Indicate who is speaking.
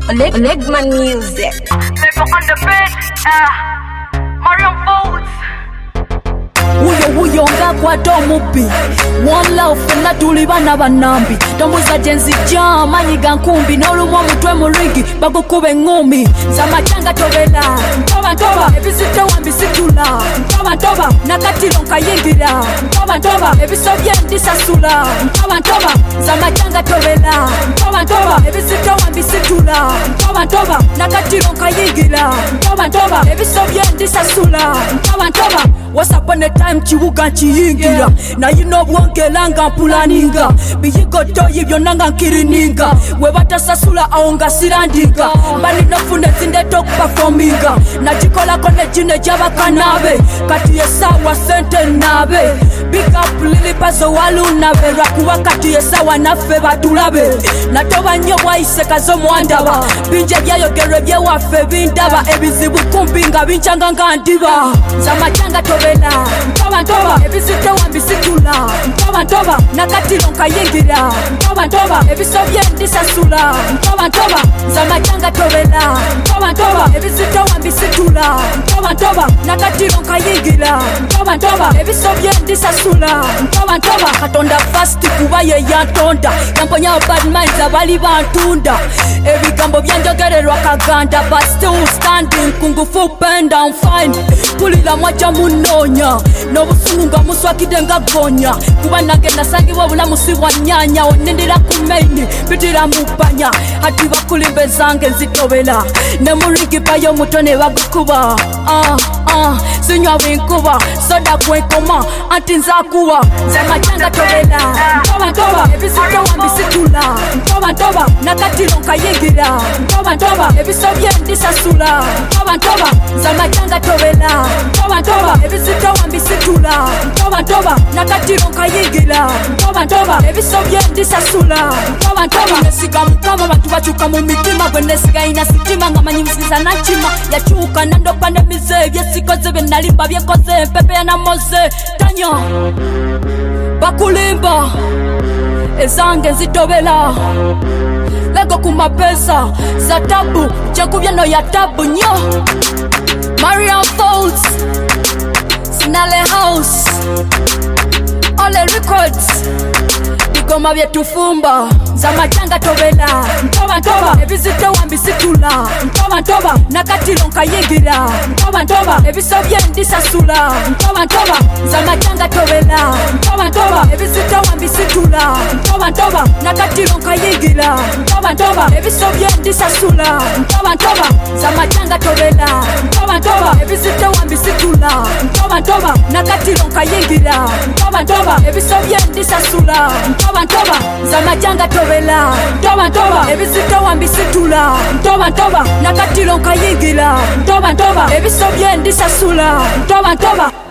Speaker 1: Legman music.
Speaker 2: Lego on the beat, Marion Folds.
Speaker 3: Uyo nga kwata omubbi One love fenna tuli bana banambi Tombuza jenzi jam anyiga nkumbi N'olumu omutwe mu ringi bagukube ngumi Zamachanga tobela Ntoba ebizito wambisitula Ntoba nakatiro nkayingira Ntoba ebisobye ndisasula Ntoba zamachanga tobela Ntoba ebizito wambisitula Ntoba nakatiro nkayingira Ntoba ebisobye ndisasula Ntoba What's up on the time chiwuga chiyingira Na yino bwongelanga mpulaninga Biyigoto yibyo nanga nkirininga Webata sasula aonga sirandinga Mbali nofune zindeto kuperforminga Na jikola kone jine jaba kanabe Kati yesawa sente nabe Big up lili pazo walu nabe Rakuwa kati yesawa nafe batulabe Na toba nyo waise kazo mwandaba Binje byayo gere bye wafe bindaba Ebizibu kumbinga binchanga ngandiba Zamachanga tobela Ntoba ebizito wambisitula Ntoba nakatiro nkayingira Ntoba ebisobye ndisasula Ntoba zamachanga tobela Ntoba ebizito wambisitula Ntoba nakatiro nkayingira Ntoba ebisobye ndisasula Ntoba katonda fast kuba ye yantonda Yamponya bad minds abali bantunda Ebigambo byanjogererwa kaganda But still standing kungufu bend down fine Pulila mwaja munonya Nobusunga muswakide nga gonya Kuba nange nasangibwa obulamu si bwa nyanya Onendera ku maini bitira mupanya Hati bakulimbe zange nzitobela Ne murigi payo mutone bagukuba Sinywa binkuba soda kwenkoma anti nzakuwa Zamachanga tobela Ntoba ebizito wambisitula Ntoba nakatiro nkayingira Ntoba ebisobye ndisasula Ntoba zamachanga tobela Ntoba ebizito wambisitula Ntoba nakatiro nkayingira Ntoba ebisobye ndisasula Ntoba nesiga mukama bantu bachuka mu mitima Gwe nesiga ina sitima nga manyimisiza nachima Yachuka nandopa nemize byesikoze byenalimba byekoze Pepe na moze tanya Bakulimba ezange zitobela Lego kumapesa za tabu Chakubya no ya tabu nyo Marion Folds Sinale House Ole Records Bigoma byetufumba Zamachanga tobela Ntoba ebizito wambisitula Ntoba nakatiro nkayingira Ntoba ebisobye ndisasula Ntoba zamachanga tobela Ntoba ebizito wambisitula Ntoba nakatiro nkayingira Ntoba ebisobye ndisasula Ntoba zamachanga tobela Ntoba ebizito wambisitula Ntoba nakatiro nkayingira Ntoba ebisobye ndisasula Ntoba zamachanga tobela Ntoba ebizito wambisitula Ntoba nakatiro nkayingira Ntoba ebisobye ndisasula Ntoba